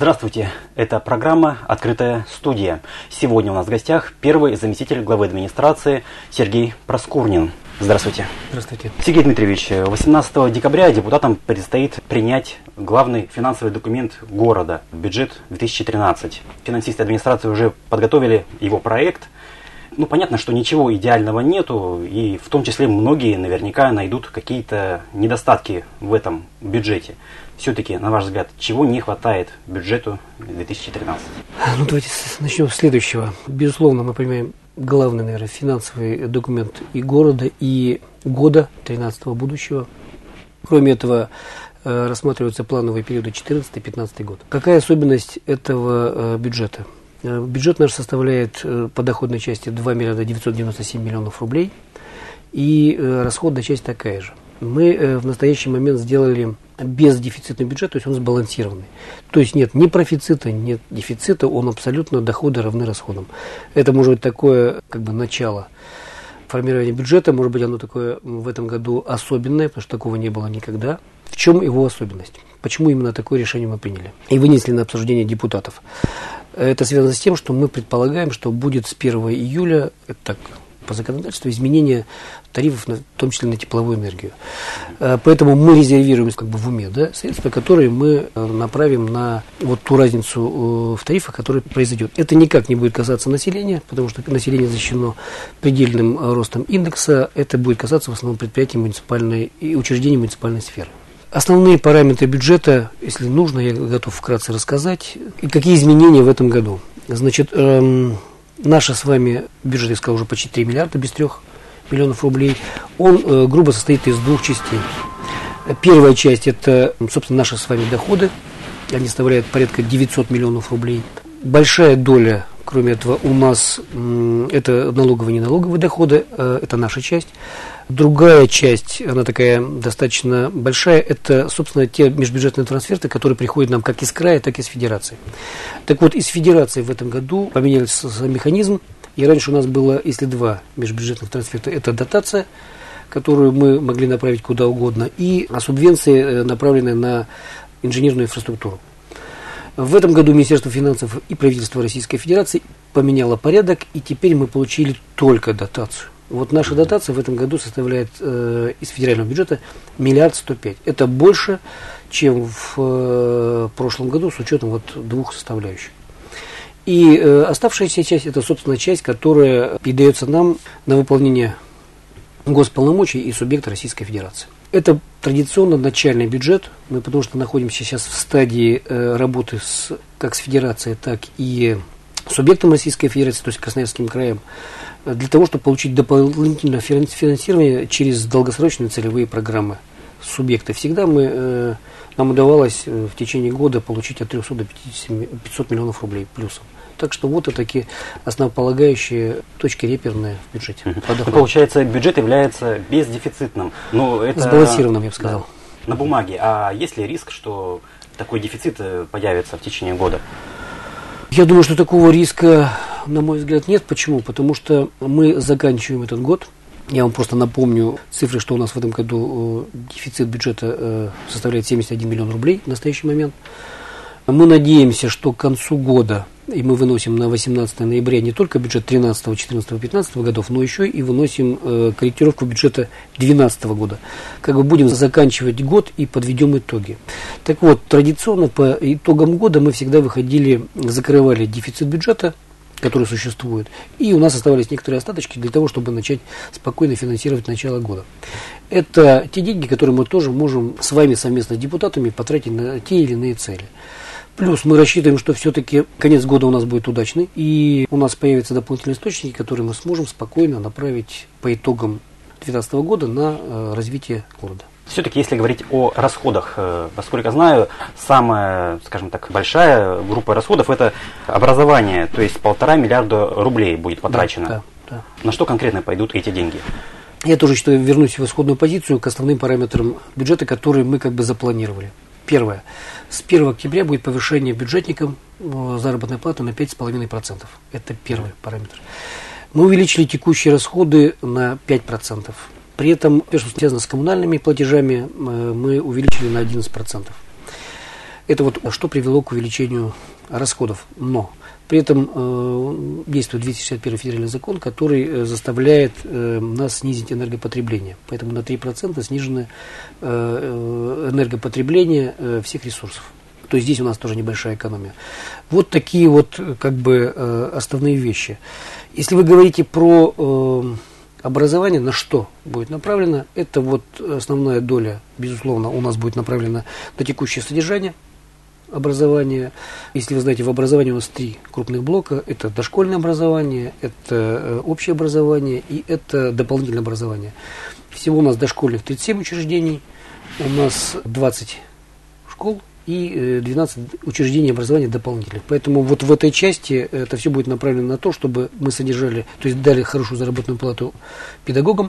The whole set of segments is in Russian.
Здравствуйте, это программа «Открытая студия». Сегодня у нас в гостях первый заместитель главы администрации Сергей Проскурнин. Здравствуйте. Здравствуйте. Сергей Дмитриевич, 18 декабря депутатам предстоит принять главный финансовый документ города – бюджет 2013. Финансисты администрации уже подготовили его проект. Понятно, что ничего идеального нету, и в том числе многие наверняка найдут какие-то недостатки в этом бюджете. Все-таки, на ваш взгляд, чего не хватает бюджету 2013? Давайте начнем с следующего. Безусловно, мы понимаем, главный, наверное, финансовый документ и города, и года 13-го будущего. Кроме этого, рассматриваются плановые периоды 14-15 год. Какая особенность этого бюджета? Бюджет наш составляет по доходной части 2 миллиарда 997 миллионов рублей, и расходная часть такая же. Мы в настоящий момент сделали бездефицитный бюджет, то есть он сбалансированный. То есть нет ни профицита, нет дефицита, он абсолютно доходы равны расходам. Это может быть такое начало формирования бюджета, может быть оно такое в этом году особенное, потому что такого не было никогда. В чем его особенность? Почему именно такое решение мы приняли и вынесли на обсуждение депутатов? Это связано с тем, что мы предполагаем, что будет с 1 июля, это так, по законодательству, изменение тарифов, в том числе на тепловую энергию. Поэтому мы резервируем в уме средства, которые мы направим на ту разницу в тарифах, которая произойдет. Это никак не будет касаться населения, потому что население защищено предельным ростом индекса. Это будет касаться в основном предприятий муниципальной и учреждений муниципальной сферы. Основные параметры бюджета, если нужно, я готов вкратце рассказать. И какие изменения в этом году. Значит, наш с вами бюджет, я сказал, уже почти 3 миллиарда, без 3 миллионов рублей. Он грубо состоит из двух частей. Первая часть – это, собственно, наши с вами доходы. Они составляют порядка 900 миллионов рублей. Большая доля, кроме этого, у нас это налоговые и неналоговые доходы, это наша часть. Другая часть, она такая достаточно большая, это, собственно, те межбюджетные трансферты, которые приходят нам как из края, так и из федерации. Так вот, из федерации в этом году поменялся механизм, и раньше у нас было, если два межбюджетных трансферта, это дотация, которую мы могли направить куда угодно, и субвенции, направленные на инженерную инфраструктуру. В этом году Министерство финансов и правительство Российской Федерации поменяло порядок, и теперь мы получили только дотацию. Наша дотация в этом году составляет из федерального бюджета 1 105 000 000. Это больше, чем в прошлом году с учетом двух составляющих. И оставшаяся часть, это, собственно, часть, которая передается нам на выполнение госполномочий и субъекта Российской Федерации. Это традиционно начальный бюджет, мы потому что находимся сейчас в стадии работы как с Федерацией, так и субъектом Российской Федерации, то есть Красноярским краем, для того, чтобы получить дополнительное финансирование через долгосрочные целевые программы субъекта. Всегда нам удавалось в течение года получить от 300 до 500 миллионов рублей плюсом. Так что это такие основополагающие точки реперные в бюджете. Получается, бюджет является бездефицитным. Сбалансированным, я бы сказал. На бумаге. А есть ли риск, что такой дефицит появится в течение года? Я думаю, что такого риска, на мой взгляд, нет. Почему? Потому что мы заканчиваем этот год. Я вам просто напомню цифры, что у нас в этом году дефицит бюджета составляет 71 миллион рублей в настоящий момент. Мы надеемся, что к концу года, и мы выносим на 18 ноября не только бюджет 13, 14, 15 годов, но еще и выносим корректировку бюджета 2012 года. Будем заканчивать год и подведем итоги. Так вот, традиционно по итогам года мы всегда закрывали дефицит бюджета, который существует, и у нас оставались некоторые остаточки для того, чтобы начать спокойно финансировать начало года. Это те деньги, которые мы тоже можем с вами совместно с депутатами потратить на те или иные цели. Плюс мы рассчитываем, что все-таки конец года у нас будет удачный, и у нас появятся дополнительные источники, которые мы сможем спокойно направить по итогам 2012 года на развитие города. Все-таки, если говорить о расходах, насколько знаю, самая, скажем так, большая группа расходов – это образование, то есть 1,5 миллиарда рублей будет потрачено. Да. На что конкретно пойдут эти деньги? Я тоже вернусь в исходную позицию к основным параметрам бюджета, которые мы запланировали. Первое. С 1 октября будет повышение бюджетникам заработной платы на 5,5%. Это первый параметр. Мы увеличили текущие расходы на 5%. При этом, что связано с коммунальными платежами, мы увеличили на 11%. Это вот что привело к увеличению расходов. Но при этом действует 261 федеральный закон, который заставляет нас снизить энергопотребление. Поэтому на 3% снижено энергопотребление всех ресурсов. То есть здесь у нас тоже небольшая экономия. Вот такие вот основные вещи. Если вы говорите про образование, на что будет направлено, это вот основная доля, безусловно, у нас будет направлена на текущее содержание образования. Если вы знаете, в образовании у нас 3 крупных блока. Это дошкольное образование, это общее образование и это дополнительное образование. Всего у нас дошкольных 37 учреждений, у нас 20 школ и 12 учреждений образования дополнительных. Поэтому вот в этой части это все будет направлено на то, чтобы мы содержали, то есть дали хорошую заработную плату педагогам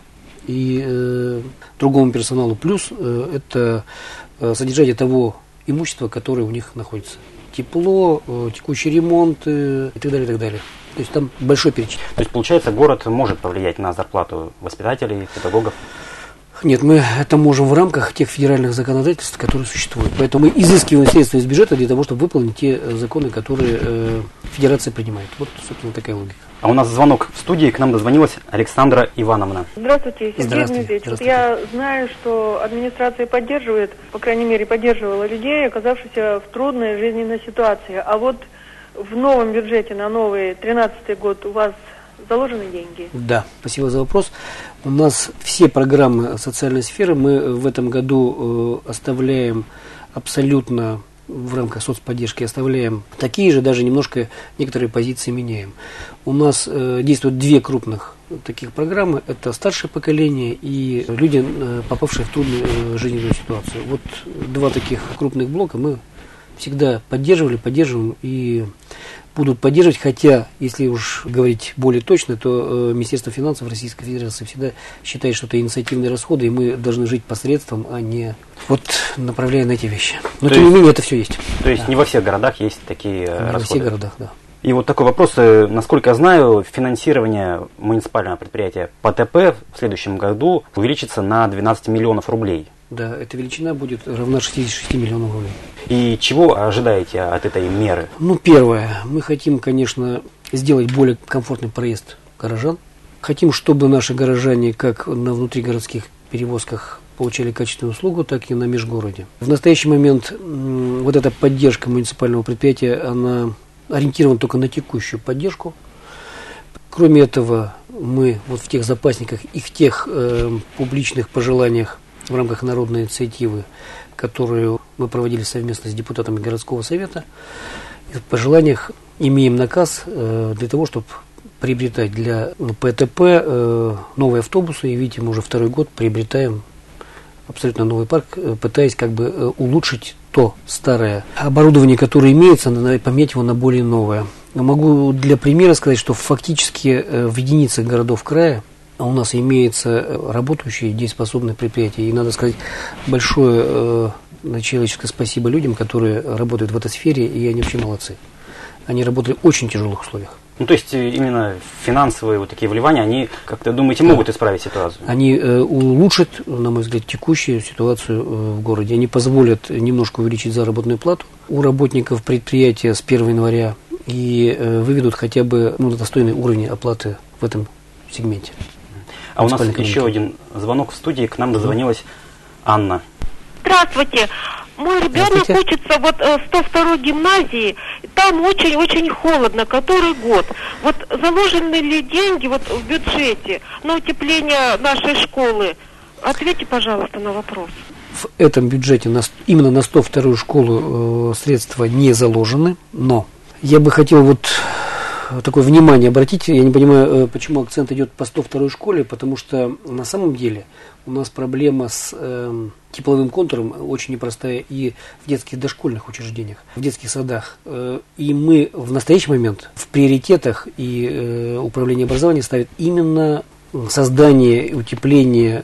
и другому персоналу. Плюс это содержание того имущества, которое у них находится. Тепло, текущий ремонт и так далее, и так далее. То есть там большой перечень. То есть, получается, город может повлиять на зарплату воспитателей, педагогов? Нет, мы это можем в рамках тех федеральных законодательств, которые существуют. Поэтому мы изыскиваем средства из бюджета для того, чтобы выполнить те законы, которые федерация принимает. Вот, собственно, такая логика. А у нас звонок в студии, к нам дозвонилась Александра Ивановна. Здравствуйте, Сергей Дмитриевич. Я знаю, что администрация поддерживает, по крайней мере, поддерживала людей, оказавшихся в трудной жизненной ситуации. А вот в новом бюджете на новый 2013 год у вас заложены деньги? Да, спасибо за вопрос. У нас все программы социальной сферы мы в этом году оставляем абсолютно в рамках соцподдержки, оставляем такие же, даже немножко некоторые позиции меняем. У нас действуют 2 крупных таких программы. Это старшее поколение и люди, попавшие в трудную жизненную ситуацию. Вот 2 таких крупных блока мы всегда поддерживали, поддерживаем и будут поддерживать, хотя, если уж говорить более точно, то Министерство финансов Российской Федерации всегда считает, что это инициативные расходы, и мы должны жить посредством, а не вот направляя на эти вещи. Но тем не менее это все есть. То есть не во всех городах есть такие расходы? Не во всех городах, да. И вот такой вопрос, насколько я знаю, финансирование муниципального предприятия ПТП в следующем году увеличится на 12 миллионов рублей. Да, эта величина будет равна 66 миллионам рублей. И чего ожидаете от этой меры? Ну, первое, мы хотим, конечно, сделать более комфортный проезд горожан. Хотим, чтобы наши горожане как на внутригородских перевозках получали качественную услугу, так и на межгороде. В настоящий момент вот эта поддержка муниципального предприятия, она ориентирована только на текущую поддержку. Кроме этого, мы вот в тех запасниках и в тех публичных пожеланиях в рамках народной инициативы, которую мы проводили совместно с депутатами городского совета, в пожеланиях имеем наказ для того, чтобы приобретать для ПТП новые автобусы. И видите, мы уже 2-й год приобретаем абсолютно новый парк, пытаясь как бы улучшить то старое оборудование, которое имеется, поменять его на более новое. Могу для примера сказать, что фактически в единицах городов края у нас имеется работающие дееспособные предприятия. И надо сказать большое человеческое спасибо людям, которые работают в этой сфере, и они вообще молодцы. Они работали в очень тяжелых условиях. Ну, то есть именно финансовые вот такие вливания, они, как ты думаете, могут исправить ситуацию? Они улучшат, на мой взгляд, текущую ситуацию в городе. Они позволят немножко увеличить заработную плату у работников предприятия с 1 января и выведут хотя бы на достойный уровень оплаты в этом сегменте. А у нас еще один звонок в студии, к нам дозвонилась Анна. Здравствуйте. Мой ребенок учится вот в 102-й гимназии, там очень-очень холодно, который год. Вот заложены ли деньги вот в бюджете на утепление нашей школы? Ответьте, пожалуйста, на вопрос. В этом бюджете именно на 102-ю школу средства не заложены, но я бы хотел вот такое внимание обратить. Я не понимаю, почему акцент идет по 102-й школе, потому что на самом деле у нас проблема с тепловым контуром очень непростая и в детских дошкольных учреждениях, в детских садах. И мы в настоящий момент в приоритетах и управление образованием ставит именно создание и утепление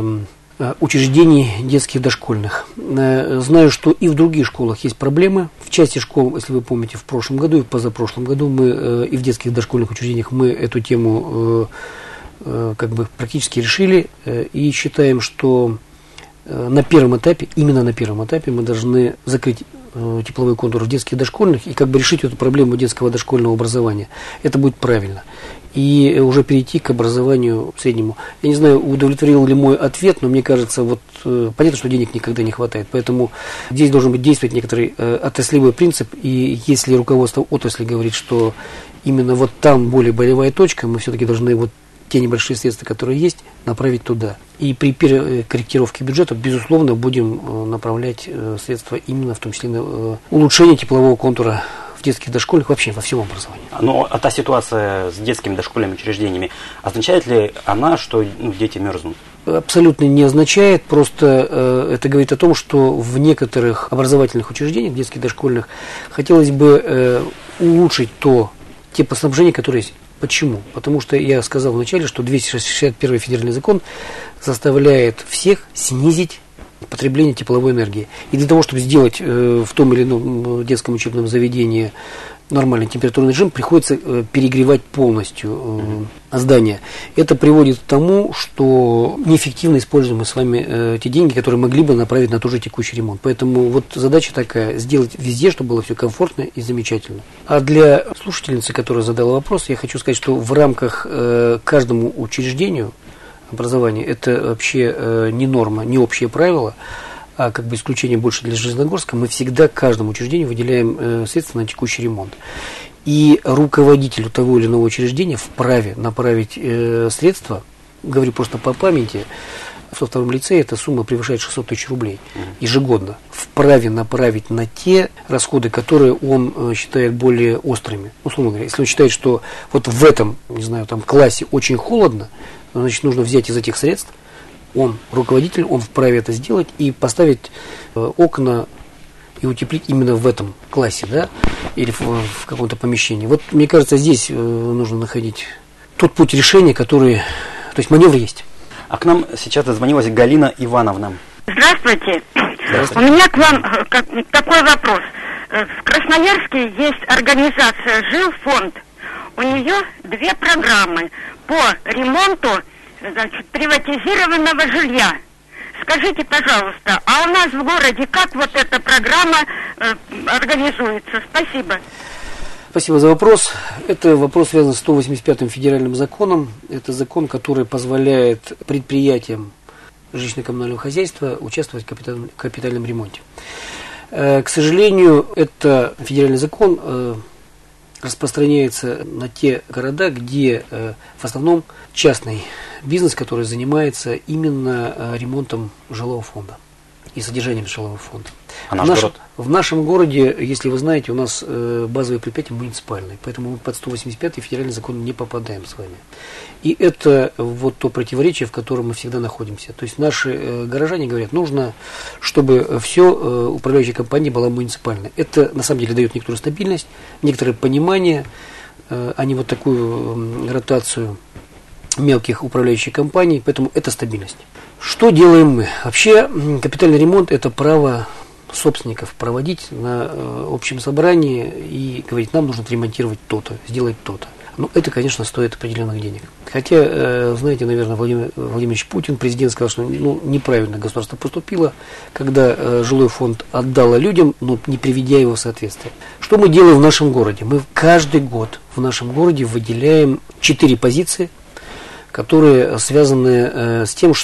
учреждений детских дошкольных. Знаю, что и в других школах есть проблемы. В части школ, если вы помните, в прошлом году и в позапрошлом году мы и в детских дошкольных учреждениях мы эту тему как бы практически решили и считаем, что на первом этапе, именно на первом этапе мы должны закрыть тепловой контур в детских дошкольных и как бы решить эту проблему детского дошкольного образования. Это будет правильно. И уже перейти к образованию среднему. Я не знаю, удовлетворил ли мой ответ, но мне кажется, вот понятно, что денег никогда не хватает, поэтому здесь должен быть действовать некоторый отраслевой принцип, и если руководство отрасли говорит, что именно вот там более болевая точка, мы все-таки должны вот те небольшие средства, которые есть, направить туда. И при корректировке бюджета, безусловно, будем направлять средства именно в том числе на улучшение теплового контура в детских дошкольных, вообще во всем образовании. Но та ситуация с детскими дошкольными учреждениями, означает ли она, что дети мерзнут? Абсолютно не означает, просто это говорит о том, что в некоторых образовательных учреждениях, детских дошкольных, хотелось бы улучшить те снабжения, которые есть. Почему? Потому что я сказал вначале, что 261 федеральный закон заставляет всех снизить потребление тепловой энергии. И для того, чтобы сделать в том или ином детском учебном заведении нормальный температурный режим, приходится перегревать полностью здание. Это приводит к тому, что неэффективно используем мы с вами те деньги, которые могли бы направить на тот же текущий ремонт. Поэтому вот задача такая, сделать везде, чтобы было все комфортно и замечательно. А для слушательницы, которая задала вопрос, я хочу сказать, что в рамках каждому учреждению образования это вообще не норма, не общее правило, а как бы исключение больше для Железногорска, мы всегда каждому учреждению выделяем средства на текущий ремонт. И руководителю того или иного учреждения вправе направить средства, говорю просто по памяти, во втором лицее эта сумма превышает 600 тысяч рублей ежегодно. Вправе направить на те расходы, которые он считает более острыми. Условно говоря, если он считает, что вот в этом, не знаю, там классе очень холодно, значит, нужно взять из этих средств, он, руководитель, он вправе это сделать и поставить окна и утеплить именно в этом классе, да, или в каком-то помещении. Вот, мне кажется, здесь нужно находить тот путь решения, который, то есть маневр есть. А к нам сейчас дозвонилась Галина Ивановна. Здравствуйте. Здравствуйте. У меня к вам такой вопрос. В Красноярске есть организация «Жилфонд». У нее 2 программы по ремонту, значит, приватизированного жилья. Скажите, пожалуйста, а у нас в городе как вот эта программа организуется? Спасибо. Спасибо за вопрос. Это вопрос связан с 185-м федеральным законом. Это закон, который позволяет предприятиям жилищно-коммунального хозяйства участвовать в капитальном ремонте. К сожалению, это федеральный закон распространяется на те города, где в основном частный бизнес, который занимается именно ремонтом жилого фонда и содержанием жилого фонда. В нашем городе, если вы знаете, у нас базовые предприятия муниципальные, поэтому мы под 185-й федеральный закон не попадаем с вами. И это вот то противоречие, в котором мы всегда находимся. То есть наши горожане говорят, нужно, чтобы все управляющая компания была муниципальной. Это на самом деле дает некоторую стабильность, некоторое понимание, а не вот такую ротацию мелких управляющих компаний, поэтому это стабильность. Что делаем мы? Вообще капитальный ремонт – это право собственников проводить на общем собрании и говорить, нам нужно отремонтировать то-то, сделать то-то. Но это, конечно, стоит определенных денег. Хотя, знаете, наверное, Владимир Владимирович Путин, президент, сказал, что неправильно государство поступило, когда жилой фонд отдало людям, но не приведя его в соответствие. Что мы делаем в нашем городе? Мы каждый год в нашем городе выделяем 4 позиции, которые связаны с тем,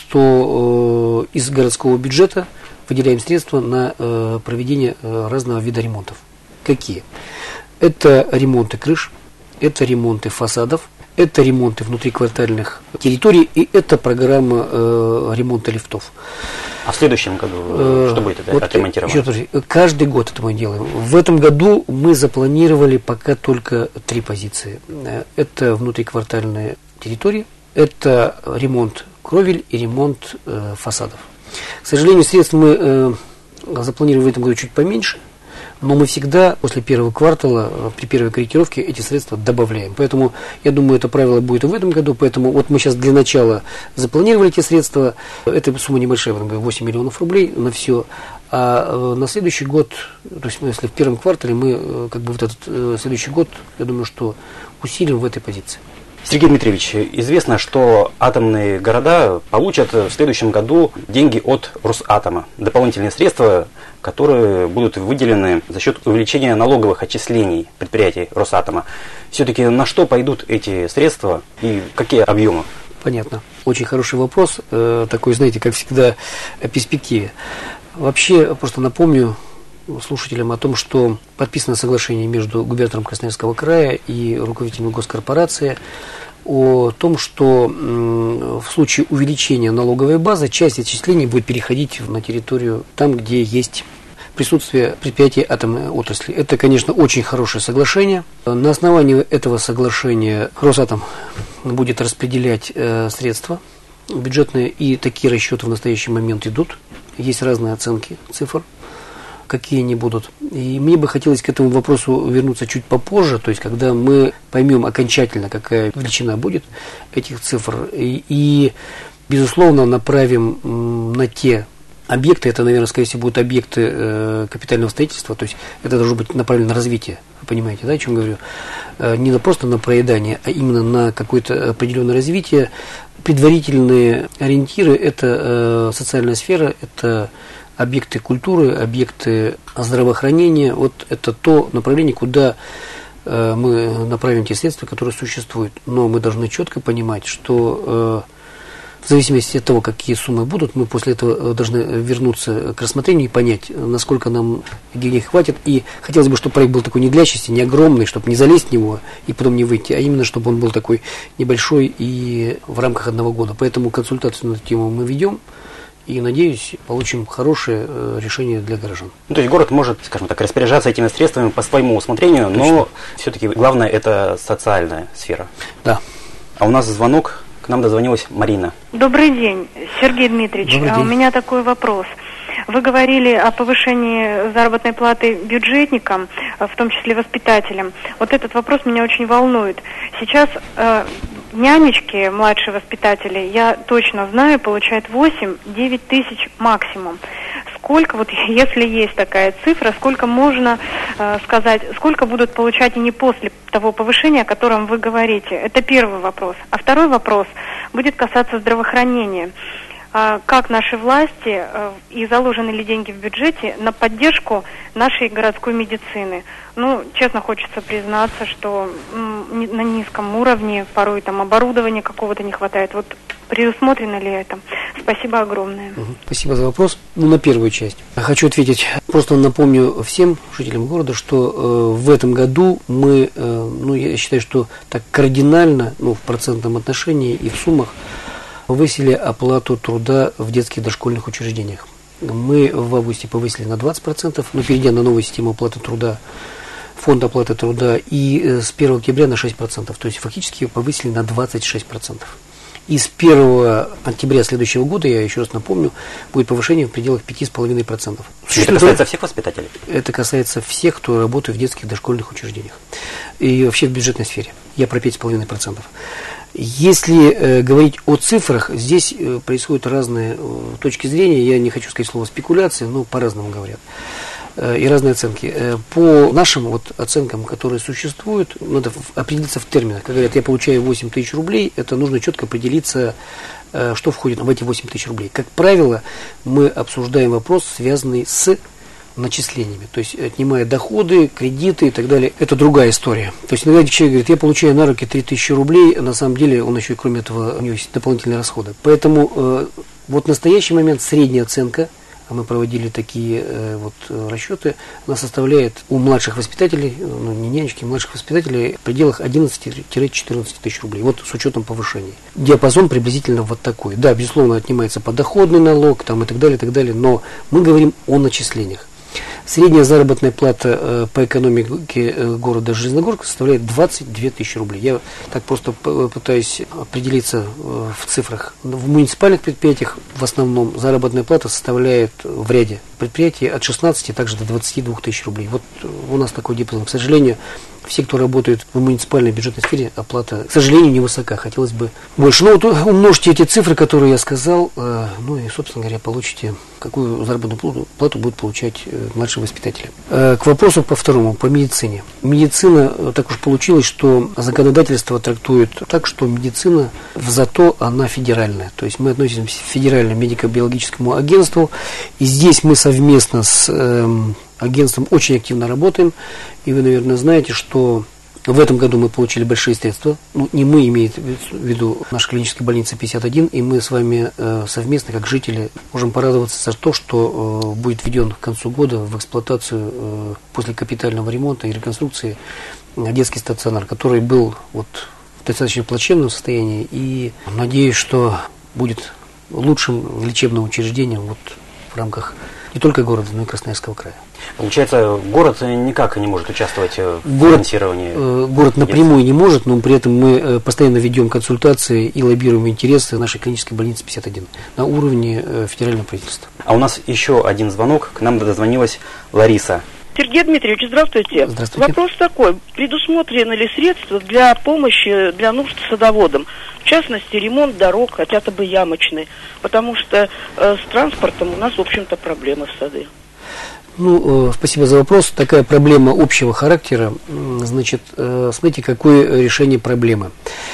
что из городского бюджета выделяем средства на проведение разного вида ремонтов. Какие? Это ремонты крыш, это ремонты фасадов, это ремонты внутриквартальных территорий и это программа ремонта лифтов. А в следующем году что будет отремонтировано? Каждый год это мы делаем. В этом году мы запланировали пока только 3 позиции. Это внутриквартальные территории, это ремонт кровель и ремонт фасадов. К сожалению, средств мы запланировали в этом году чуть поменьше, но мы всегда после первого квартала, при первой корректировке, эти средства добавляем. Поэтому, я думаю, это правило будет и в этом году. Поэтому вот мы сейчас для начала запланировали эти средства. Эта сумма небольшая, 8 миллионов рублей на все. А на следующий год, то есть если в первом квартале, мы как бы вот этот следующий год, я думаю, что усилим в этой позиции. Сергей Дмитриевич, известно, что атомные города получат в следующем году деньги от Росатома. Дополнительные средства, которые будут выделены за счет увеличения налоговых отчислений предприятий Росатома. Все-таки на что пойдут эти средства и какие объемы? Понятно. Очень хороший вопрос. Такой, знаете, как всегда, о перспективе. Вообще, просто напомню слушателям о том, что подписано соглашение между губернатором Красноярского края и руководителями госкорпорации о том, что в случае увеличения налоговой базы часть отчислений будет переходить на территорию там, где есть присутствие предприятий атомной отрасли. Это, конечно, очень хорошее соглашение. На основании этого соглашения Росатом будет распределять средства бюджетные, и такие расчеты в настоящий момент идут. Есть разные оценки цифр, какие они будут. И мне бы хотелось к этому вопросу вернуться чуть попозже, то есть когда мы поймем окончательно, какая величина будет этих цифр, и безусловно, направим на те объекты, это, наверное, скорее всего, будут объекты капитального строительства, то есть это должно быть направлено на развитие, вы понимаете, да, о чем говорю? Не просто на проедание, а именно на какое-то определенное развитие. Предварительные ориентиры – это социальная сфера, это объекты культуры, объекты здравоохранения. Вот это то направление, куда мы направим те средства, которые существуют. Но мы должны четко понимать, что в зависимости от того, какие суммы будут, мы после этого должны вернуться к рассмотрению и понять, насколько нам денег хватит. И хотелось бы, чтобы проект был такой не длящийся, не огромный, чтобы не залезть в него и потом не выйти, а именно, чтобы он был такой небольшой и в рамках одного года. Поэтому консультацию на эту тему мы ведем. И, надеюсь, получим хорошее решение для горожан. То есть город может, скажем так, распоряжаться этими средствами по своему усмотрению, но все-таки главное это социальная сфера. Да. А у нас звонок, к нам дозвонилась Марина. Добрый день, Сергей Дмитриевич. Добрый день. У меня такой вопрос. Вы говорили о повышении заработной платы бюджетникам, в том числе воспитателям. Вот этот вопрос меня очень волнует. Сейчас нянечки, младшие воспитатели, я точно знаю, получают 8-9 тысяч максимум. Сколько, вот если есть такая цифра, сколько можно сказать, сколько будут получать они после того повышения, о котором вы говорите? Это первый вопрос. А второй вопрос будет касаться здравоохранения. Как наши власти и заложены ли деньги в бюджете на поддержку нашей городской медицины? Ну, честно, хочется признаться, что на низком уровне порой там оборудования какого-то не хватает. Вот предусмотрено ли это? Спасибо огромное. Спасибо за вопрос. На первую часть хочу ответить. Просто напомню всем жителям города, что в этом году мы, я считаю, что так кардинально, в процентном отношении и в суммах, повысили оплату труда в детских дошкольных учреждениях. Мы в августе повысили на 20%, перейдя на новую систему оплаты труда, фонд оплаты труда, и с 1 октября на 6%. То есть фактически повысили на 26%. И с 1 октября следующего года, я еще раз напомню, будет повышение в пределах 5,5%. Это касается всех воспитателей? Это касается всех, кто работает в детских дошкольных учреждениях. И вообще в бюджетной сфере. Я про 5,5%. Если говорить о цифрах, здесь происходят разные точки зрения. Я не хочу сказать слово спекуляции, но по-разному говорят. И разные оценки. По нашим оценкам, которые существуют, надо определиться в терминах. Как говорят, я получаю 8 тысяч рублей, это нужно четко определиться, что входит в эти 8 тысяч рублей. Как правило, мы обсуждаем вопрос, связанный с начислениями, то есть отнимая доходы, кредиты и так далее, это другая история. То есть иногда человек говорит, я получаю на руки 3000 рублей, а на самом деле он еще и кроме этого, у него есть дополнительные расходы. Поэтому в настоящий момент средняя оценка, а мы проводили такие расчеты, она составляет у младших воспитателей, не нянечки, младших воспитателей в пределах 11-14 тысяч рублей, с учетом повышений. Диапазон приблизительно такой. Да, безусловно, отнимается подоходный налог и так далее, но мы говорим о начислениях. Средняя заработная плата по экономике города Железногорска составляет 22 тысячи рублей. Я так просто пытаюсь определиться в цифрах. В муниципальных предприятиях в основном заработная плата составляет в ряде предприятий от 16 также до 22 тысяч рублей. Вот у нас такой диапазон. К сожалению, все, кто работает в муниципальной бюджетной сфере, оплата, к сожалению, невысока. Хотелось бы больше. Ну, вот умножьте эти цифры, которые я сказал, ну и, собственно говоря, получите, какую заработную плату будут получать младшие воспитатели. К вопросу по второму, по медицине. Медицина, так уж получилось, что законодательство трактует так, что медицина, зато она федеральная. То есть мы относимся к Федеральному медико-биологическому агентству, и здесь мы совместно с агентством очень активно работаем, и вы, наверное, знаете, что в этом году мы получили большие средства, ну, не мы, имеет в виду наша клиническая больница 51, и мы с вами совместно, как жители, можем порадоваться за то, что будет введен к концу года в эксплуатацию после капитального ремонта и реконструкции детский стационар, который был вот в достаточно плачевном состоянии, и надеюсь, что будет лучшим лечебным учреждением вот в рамках не только города, но и Красноярского края. Получается, город никак не может участвовать в финансировании? Город напрямую не может, но при этом мы постоянно ведем консультации и лоббируем интересы нашей клинической больницы 51 на уровне федерального правительства. А у нас еще один звонок. К нам дозвонилась Лариса. Сергей Дмитриевич, здравствуйте. Здравствуйте. Вопрос такой. Предусмотрены ли средства для помощи для нужд садоводам? В частности, ремонт дорог, хотя бы ямочные. Потому что с транспортом у нас, в общем-то, проблемы в сады. Ну, спасибо за вопрос. Такая проблема общего характера. Значит, смотрите, какое решение проблемы.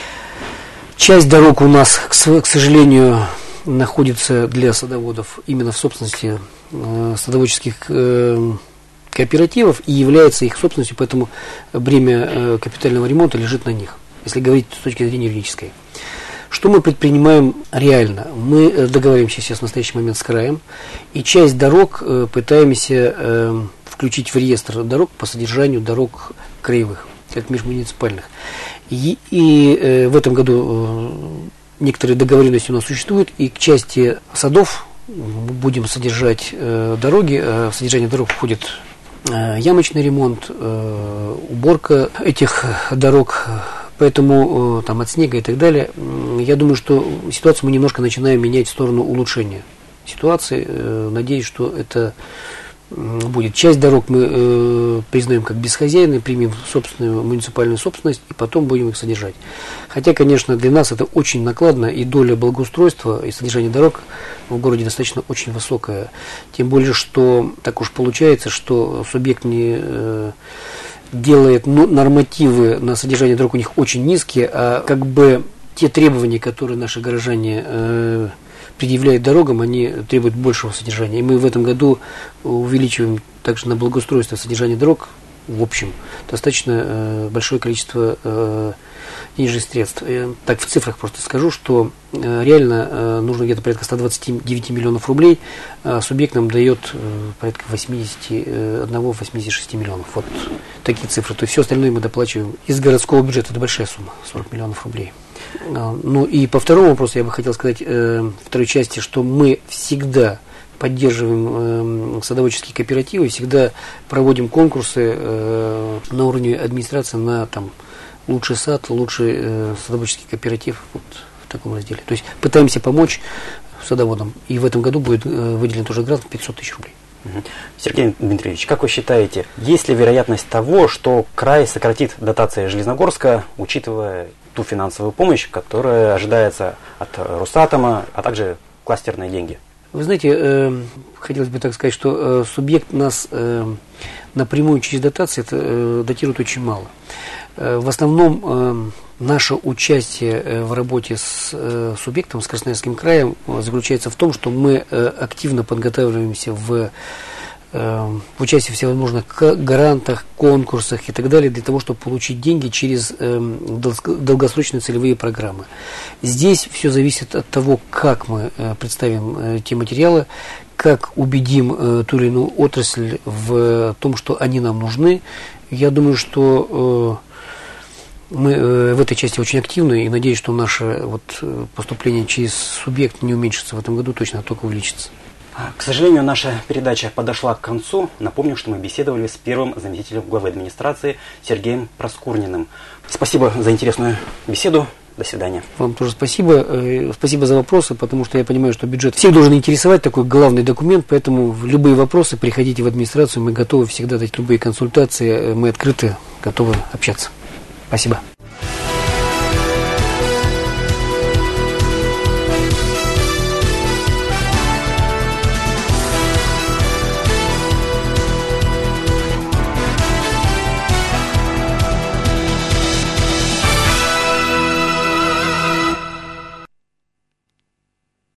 Часть дорог у нас, к сожалению, находится для садоводов именно в собственности садоводческих кооперативов и является их собственностью, поэтому бремя капитального ремонта лежит на них, если говорить с точки зрения юридической. Что мы предпринимаем реально? Мы договариваемся сейчас в настоящий момент с краем, и часть дорог пытаемся включить в реестр дорог по содержанию дорог краевых, как межмуниципальных. И в этом году некоторые договоренности у нас существуют, и к части садов мы будем содержать дороги. В содержание дорог входит ямочный ремонт, уборка этих дорог, поэтому там от снега и так далее. Я думаю, что ситуацию мы немножко начинаем менять в сторону улучшения ситуации. Надеюсь, что это будет. Часть дорог мы признаем как бесхозяйные, примем собственную муниципальную собственность и потом будем их содержать. Хотя, конечно, для нас это очень накладно, и доля благоустройства и содержания дорог в городе достаточно очень высокая. Тем более, что так уж получается, что субъект не делает нормативы на содержание дорог у них очень низкие, а как бы те требования, которые наши горожане предъявляют дорогам, они требуют большего содержания. И мы в этом году увеличиваем также на благоустройство содержания дорог в общем достаточно большое количество денежных средств. Так, в цифрах просто скажу, что реально нужно где-то порядка 129 миллионов рублей, а субъект нам дает порядка 81-86 миллионов. Вот такие цифры. То есть все остальное мы доплачиваем из городского бюджета. Это большая сумма, 40 миллионов рублей. Ну и по второму вопросу я бы хотел сказать, второй части, что мы всегда поддерживаем садоводческие кооперативы, всегда проводим конкурсы на уровне администрации на там лучший сад, лучший садоводческий кооператив, вот в таком разделе. То есть пытаемся помочь садоводам. И в этом году будет выделен тоже грант в 500 тысяч рублей. Сергей Дмитриевич, как вы считаете, есть ли вероятность того, что край сократит дотации Железногорска, учитывая ту финансовую помощь, которая ожидается от Росатома, а также кластерные деньги? Вы знаете, хотелось бы так сказать, что субъект нас напрямую через дотации датирует очень мало. В основном наше участие в работе с субъектом, с Красноярским краем, заключается в том, что мы активно подготавливаемся в участии в всевозможных грантах, конкурсах и так далее, для того, чтобы получить деньги через долгосрочные целевые программы. Здесь все зависит от того, как мы представим те материалы, как убедим ту или иную отрасль в том, что они нам нужны. Я думаю, что мы в этой части очень активны, и надеюсь, что наше поступление через субъект не уменьшится в этом году, точно, а только увеличится. К сожалению, наша передача подошла к концу. Напомню, что мы беседовали с первым заместителем главы администрации Сергеем Проскурниным. Спасибо за интересную беседу. До свидания. Вам тоже спасибо. Спасибо за вопросы, потому что я понимаю, что бюджет всех должен интересовать, такой главный документ, поэтому любые вопросы приходите в администрацию, мы готовы всегда дать любые консультации, мы открыты, готовы общаться. Спасибо.